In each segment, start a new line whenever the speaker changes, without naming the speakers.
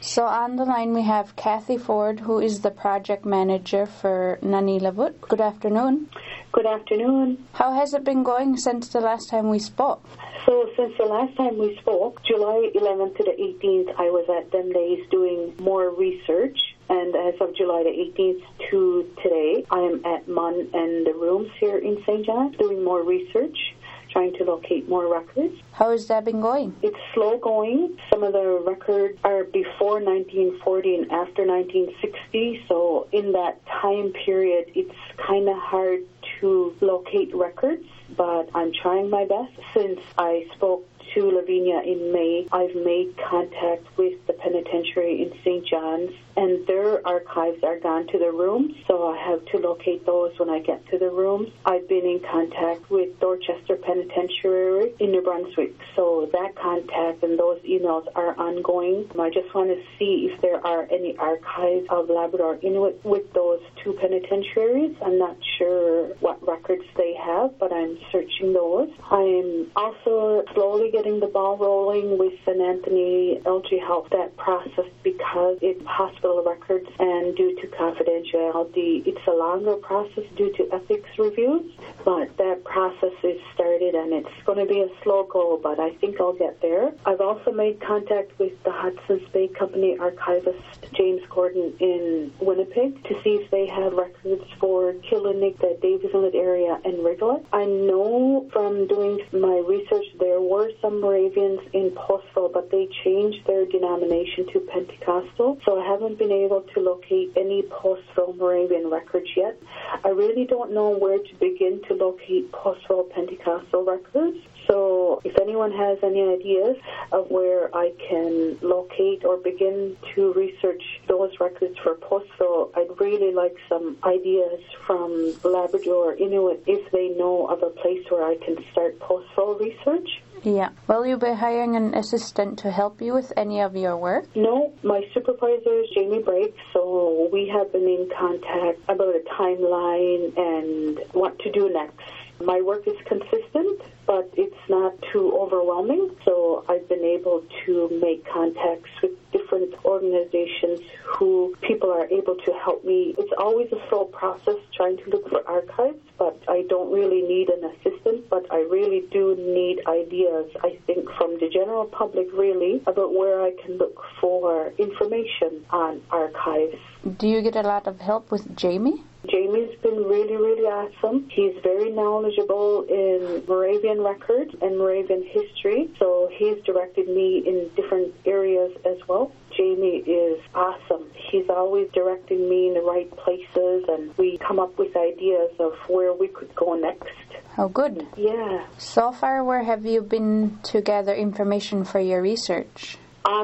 So on the line we have Kathy Ford, who is the project manager for Nanilavut. Good afternoon.
Good afternoon.
How has it been going since the last time we spoke?
So since the last time we spoke, July 11th to the 18th, I was at them days doing more research. And as of July the 18th to today, I am at MUN and the rooms here in St. John's doing more research, trying to locate more records.
How has that been going?
It's slow going. Some of the records are before 1940 and after 1960. So in that time period, it's kind of hard to locate records, but I'm trying my best. Since I spoke to Lavinia in May, I've made contact with the penitentiary in St. John's, and their archives are gone to the rooms, so I have to locate those when I get to the rooms. I've been in contact with Dorchester Penitentiary in New Brunswick, so that contact and those emails are ongoing. I just want to see if there are any archives of Labrador Inuit with those two penitentiaries. I'm not sure what records they have, but I'm searching those. I'm also slowly getting the ball rolling with St. Anthony LG Health, that process, because it's hospital records and due to confidentiality, it's a longer process due to ethics reviews, but that process is started and it's going to be a slow go, but I think I'll get there. I've also made contact with the Hudson's Bay Company archivist James Gordon in Winnipeg to see if they have records for Killinick, the Davis Inlet area, and Rigolet. I know from doing my research there were some Moravians in Postville, but they changed their denomination to Pentecostal, so I haven't been able to locate any Postville Moravian records yet. I really don't know where to begin to locate Postville Pentecostal records. So if anyone has any ideas of where I can locate or begin to research those records for Postville, I'd really like some ideas from Labrador Inuit if they know of a place where I can start Postville research.
Yeah. Will you be hiring an assistant to help you with any of your work?
No, my supervisor is Jamie Brake, so we have been in contact about a timeline and what to do next. My work is consistent, but it's not too overwhelming, so I've been able to make contacts with different organizations who people are able to help me. It's always a slow process trying to look for archives, but I don't really need an assistant, but I really do need ideas, I think, from the general public, really, about where I can look for information on archives.
Do you get a lot of help with Jamie?
Jamie's been really, really awesome. He's very knowledgeable in Moravian records and Moravian history, so he's directed me in different areas as well. Jamie is awesome. He's always directing me in the right places, and we come up with ideas of where we could go next.
Oh, good.
Yeah.
So far, where have you been to gather information for your research?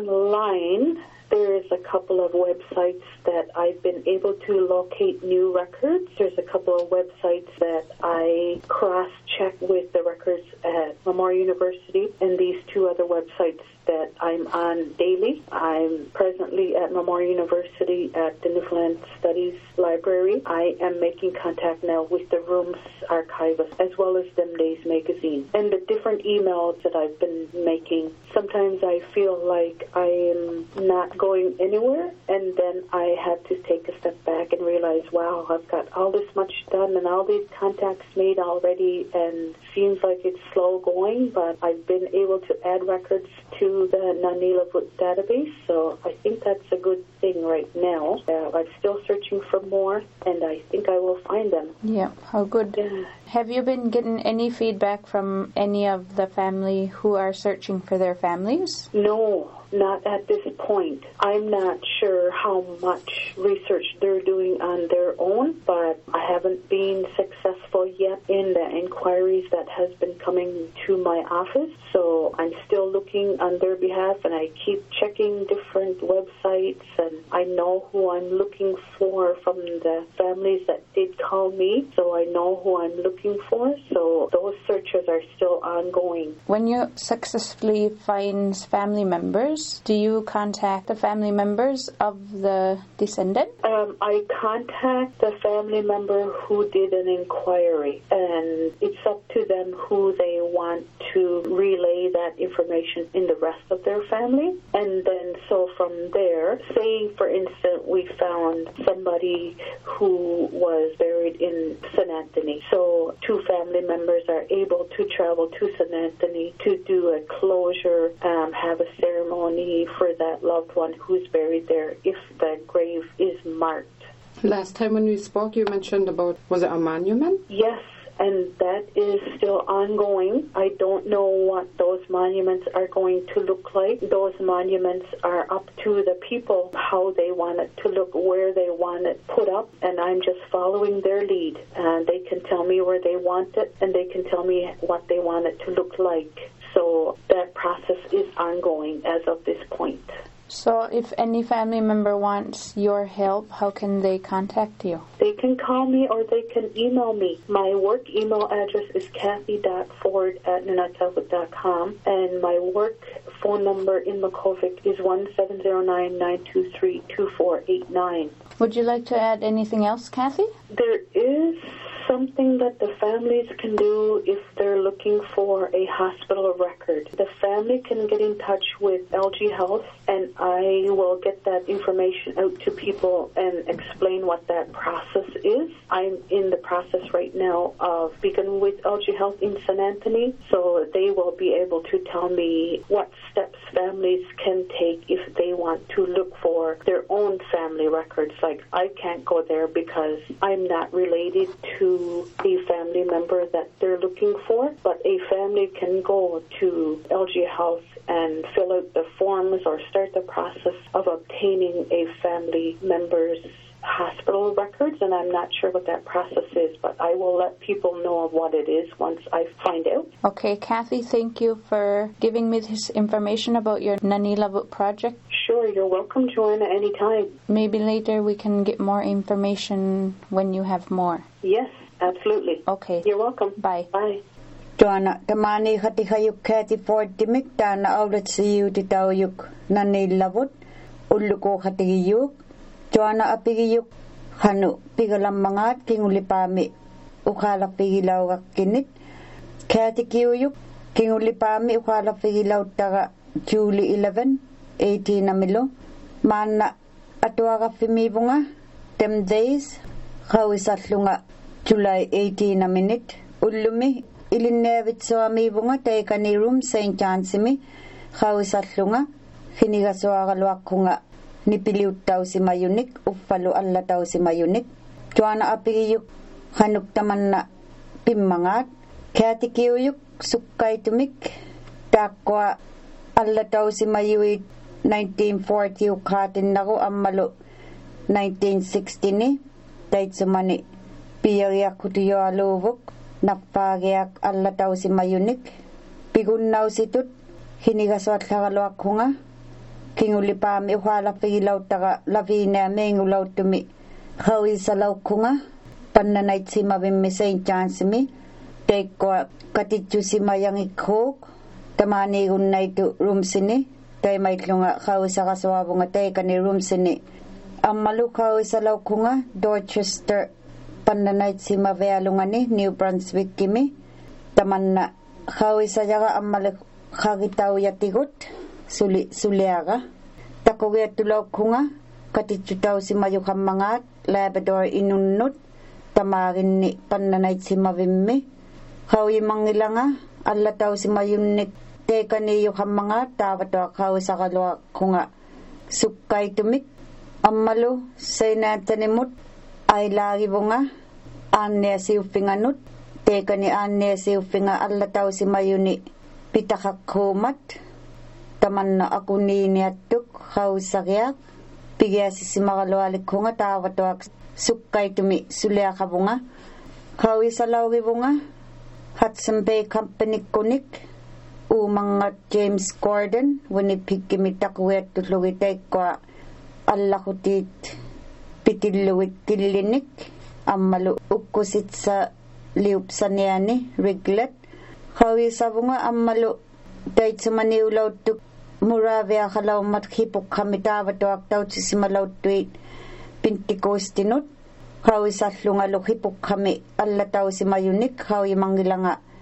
Online. There's a couple of websites that I've been able to locate new records. There's a couple of websites that I cross-check with the records at Memorial University, and these two other websites that I'm on daily. I'm presently at Memorial University at the Newfoundland Studies Library. I am making contact now with the Rooms archivist as well as Them Days magazine. And the different emails that I've been making, sometimes I feel like I am not going anywhere, and then I have to take a step back and realize, wow, I've got all this much done and all these contacts made already, and seems like it's slow going, but I've been able to add records to the Nanilavut database, so I think that's a good thing right now. I'm still searching for more, and I think I will find them.
Yeah, how good.
Yeah.
Have you been getting any feedback from any of the family who are searching for their families?
No, not at this point. I'm not sure how much research they're doing on their own, but I haven't been successful yet in the inquiries that has been coming to my office, so I'm still looking on their behalf, and I keep checking different websites, and I know who I'm looking for from the families that did call me, so I know who I'm looking for, so those searches are still ongoing.
When you successfully find family members, do you contact the family members of the descendant?
I contact the family member who did an inquiry, and it's up to them who they want to relay that information in the rest of their family. And then so from there, say for instance we found somebody who was buried in St. Anthony. So two family members are able to travel to St. Anthony to do a closure, have a ceremony for that loved one who's buried there if the grave is marked.
Last time when we spoke, you mentioned about, was it a monument?
Yes, and that is still ongoing. I don't know what those monuments are going to look like. Those monuments are up to the people, how they want it to look, where they want it put up, and I'm just following their lead. They can tell me where they want it, and they can tell me what they want it to look like. So that process is ongoing as of this point.
So if any family member wants your help, how can they contact you?
They can call me or they can email me. My work email address is kathy.ford@nunatsiavut.com, and my work phone number in Makhovik is 1-709-923-2489.
Would you like to add anything else, Kathy?
There is something that the families can do if they're looking for a hospital record. The family can get in touch with LG Health, and I will get that information out to people and explain what that process is. I'm in the process right now of speaking with LG Health in St. Anthony, so they will be able to tell me what steps families can take if they want to look for their own family records. Like, I can't go there because I'm not related to a family member that they're looking for, but a family can go to LG Health and fill out the forms or start the process of obtaining a family member's hospital records, and I'm not sure what that process is, but I will let people know of what it is once I find out.
Okay, Kathy, thank you for giving me this information about your Nanilavut project.
Sure, you're welcome, Joanna, anytime.
Maybe later we can get more information when you have more.
Yes, absolutely.
Okay.
You're welcome.
Bye.
Bye.
Joanna, tamani hatihayuk Kathy Ford timik tana outlet siyu titawayuk Nanilavut uluko hatihiyuk Joanna apigiyuk hanu pigalam mangat kingulipami ukhala pigilaw kinit Kathy kiyuyuk kingulipami ukhala pigilaw taga July 11 18 na milo mana atwaga fimibunga 10 days kawisatlunga July 18 na minute ulumi ilinevit so amibunga taikani room St. Johnsimi kawisatlunga hinigaswagalwakunga nipiliw taw si Mayunik upalo alla taw si Mayunik Joanna apigiyuk hanuk taman na pimmangat Kathy kiyuyuk sukkay tumik takwa alla taw si Mayuit 1940 ukatin nako ammalo 1960 ni dahit sumani piyagyak kutiyo aluvok napagyak alla taw si Mayunik pigunnaw situt hinigaswat lakalwak ko nga kingulipami ukhala pigilaw taga lavina mengulaw tumi kawi salaw ko nga pananayt si mabimmi St. Johnsimi tekwa katityu si mayang ikhok tamani gunnay tu room sini tay maitlo nga kawi sa kaswabo nga tay kani room sini ang malukaw salaw ko nga Dorchester pananayt si mavealo nga ni New Brunswick kimi taman na kawi sa yaga ang malukagitaw yatigot suliaga takuya tulaw ko nga katitutaw si mayukang mangat Labrador inunut tamarin ni pananayt si mavimmi kawi mangila nga alataw si mayunik teka ni yukang mangat tawato kawi sa kalwa ko nga sukkay tumik amalo say natanimut ay lagi mo nga ane si upinganut teka ni ane si upinga alataw si mayuni pitakakhumat taman na ako niniatuk kausakyak pigasi si makalwalik ko nga tawatwak sukkay tumi sulya ka bunga kawi sa lawgi bunga Hudson Bay Company kunik umang James Gordon winipig kimitakwet tulugitay kwa allakutit pitilluwit kilinik amalu ukusit sa liup sa niyani reglet kawi sa bunga amalu dahit sa maniulaw tuk Muravia kalaw mathipok kami tawato aktaw si simalaw tuit pintikos tinut kawi sa lungalok hipok kami allataw si Mayunik kawi mangilanga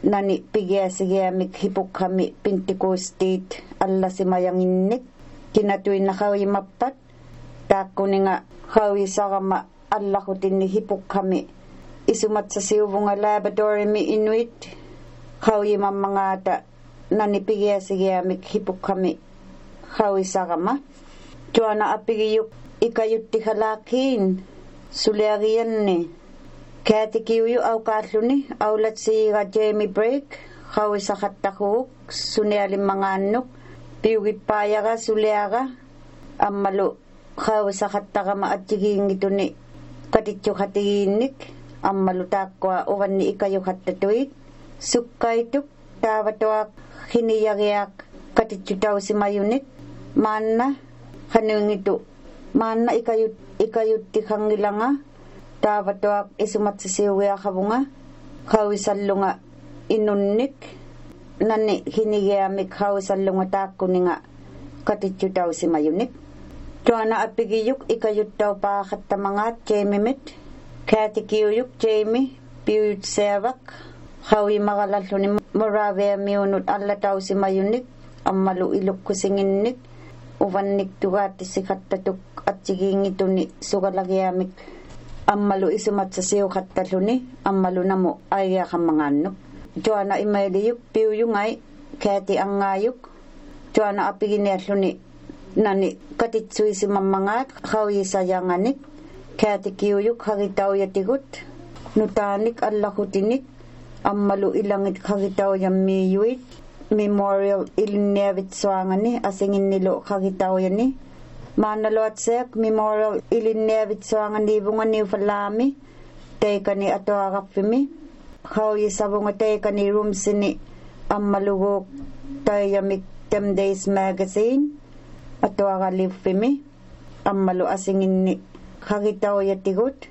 nani pigiasigiamik hipukkami Pentecost alla simayanginnik kinatuin na mappat takuninga hawi sagama alla kutinni hipukkami isumat sa siubunga laboratory Inuit hawi mamangata nani pigiasigiamik hipukkami hawi sagama tuana apigiyuk ikayutti halakin suliarianni Katikiuyu au katluni aulat siga Jamie Break hawi sa katakuk sunialim mga anuk piugit payaga suliaga ammalu hawi sa katakama at jiging ito ni katityo katiginik ammalu takwa uwan ni ikayo katatuit sukaituk tawatwak hiniyagiyak katityo daw si mayunit mana kanung ito mana ikayut tikangilanga Tawatwak isumat sa siya kabunga kawisalunga inunnik nani hinigiamik kawisalunga takuninga katityo daw si mayunik tuana apigiyuk ikayut daw pa katamangat Jamie katikiyuk Jamie piyut sevak kawi magalalo ni Moravia miunut alla daw si mayunik ammalu iluk kusinginnik uvannik tugati si katatuk at siging ito ni sugalagiamik ammalu isumat sa siyo kataluni ammalu namo aya kamanganok joana imailiyuk piyungay kati ang ngayuk joana apiginetluni nani katitsui si mamangat kawi sayanganik kati kiyuyuk hakitaw yatigut nutanik allakutinik ammalu ilangit hakitaw yamiyuit memorial ilinevit swangani asingin nilo hakitaw yani Manaloatsek memorial ilinevit soangan dibungan ni falami teka ni ato agapimi kawi sabunga teka ni room sini ammalugok tayamik 10 days magazine ato agalipimi ammalu asingin ni kagitaw yatigut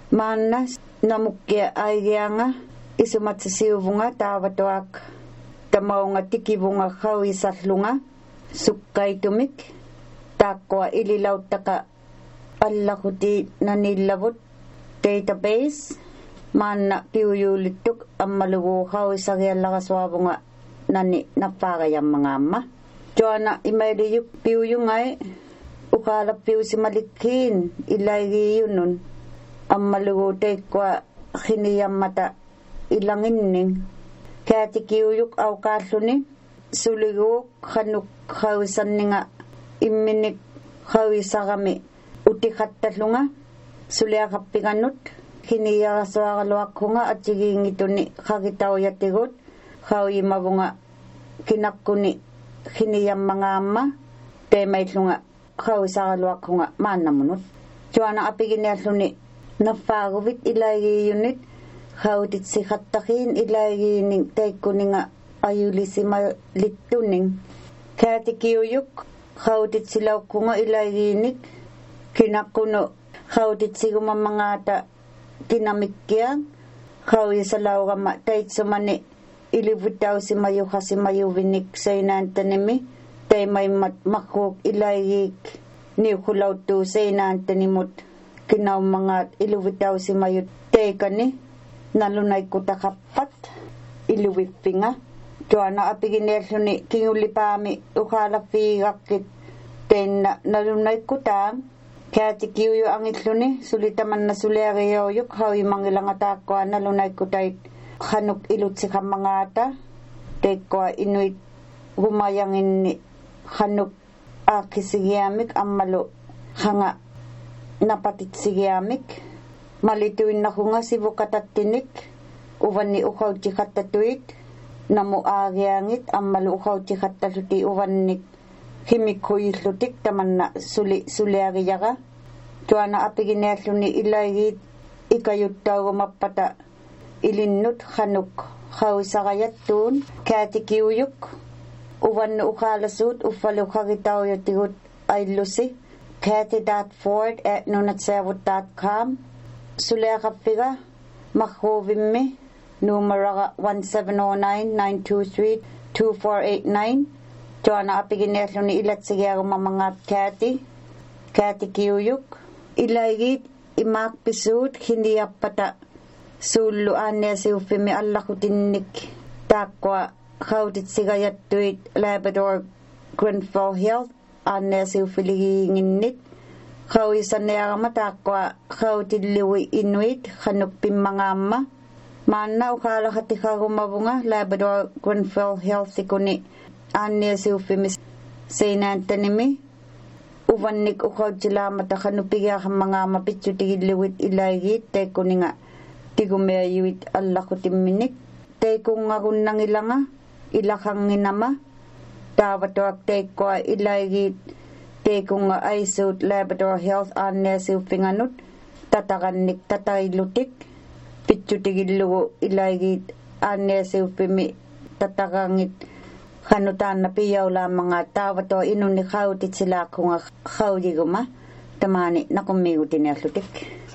manas namukya ayganga isumat sa siubunga tawatwak tamaw nga tikibunga kawi satlunga sukkay tumik takwa ililaw taka alla kuti nanilabot database mana piuyulituk ammalugo hawi sagyalla kaswabunga nani napagayang mga ama joana imailiyuk piyungay ukala piyu si malikin ilay yunun ammalugo tekwa hiniyang mata ilanginning kaya tikiyuyuk aw kasluni suliguk kanuk hawisan nga iminik hawi sagami utikatalunga sulia kapiganut hiniya sawagalwak hunga at siging ito ni kagitaw yatigot hawi mabunga kinakuni hiniyang mga ama temay lunga hawi sagalwak hunga manamunot joana apiginerluni napagubit ilay unit hawtit si katakin ilay ning taykuni nga ayuli si malituning kaya tikiyuyuk hawtit silaw ko nga ilayinik kinakuno hawtit si kumamangata tinamikyang hawi salaw ka matayt sumani ilibutaw si mayo kasi mayo vinik sa inantanimi tay may makuk ilayik ni kulaw to sa inantanimot kinaw mga ilibutaw si mayo tay kani nalunay ko takapat iliwipinga Joana apiginerso ni kingulipami ukala pigakit ten nalunay kutang kaya tikiyo ang itlo ni sulitaman na suliagayaw yuk hawi mangilang atakwa nalunay kutay hanuk ilut si kamangata tekwa Inuit gumayangin ni hanuk akisigiamik amalo hanga napatit sigiamik malituin na ko nga si bukatatinik uwan ni ukaw chikatatuit namu agyangit ang malukaw tikat taluti uwan ni himikoy lutik taman na suli agyaga tuana apiginerlo ni ilayit ikayut daw mapata ilinut hanuk hawsagayat tun katikiyuk uwan no ukalasut ufalo kagitaw yatigut ay lusi kati.ford@nunatsewot.com sulia kapiga makovim numero 1709-923-2489 Joana apiginerlo ni ilat sigaro mamangat Kati kiyuyuk ilayit imak pisut hindi apata suluan niya si ufimi Allah kutinik takwa kautit sigayattuit Labrador Grenfell Health anneasiu filiginginnit kauisanearama takwa kautilliwi Inuit hanukpimmangaamma maanna ukaalakatikarumavunga Labrador Grenfell Health ikuni anneasiu fimis Sainantanimi uvannik ukautilaamata hanupigiahammangaama pitsutigilliwit ilaigit teikuninga tigumeayuit allakutimminik teikungarunnangilanga ilakanginama taavatoak teikkoa ilaigit teikunga aisuut Labrador Health anneasiuffinganut tatarannik tatailutik pitsutigillugu ilaigit anneasiuffimi tatarangit hanutaanna piyaulaamanga taavato inunni kautit silaakunga kaujiguma tamani nakummigutinniallutik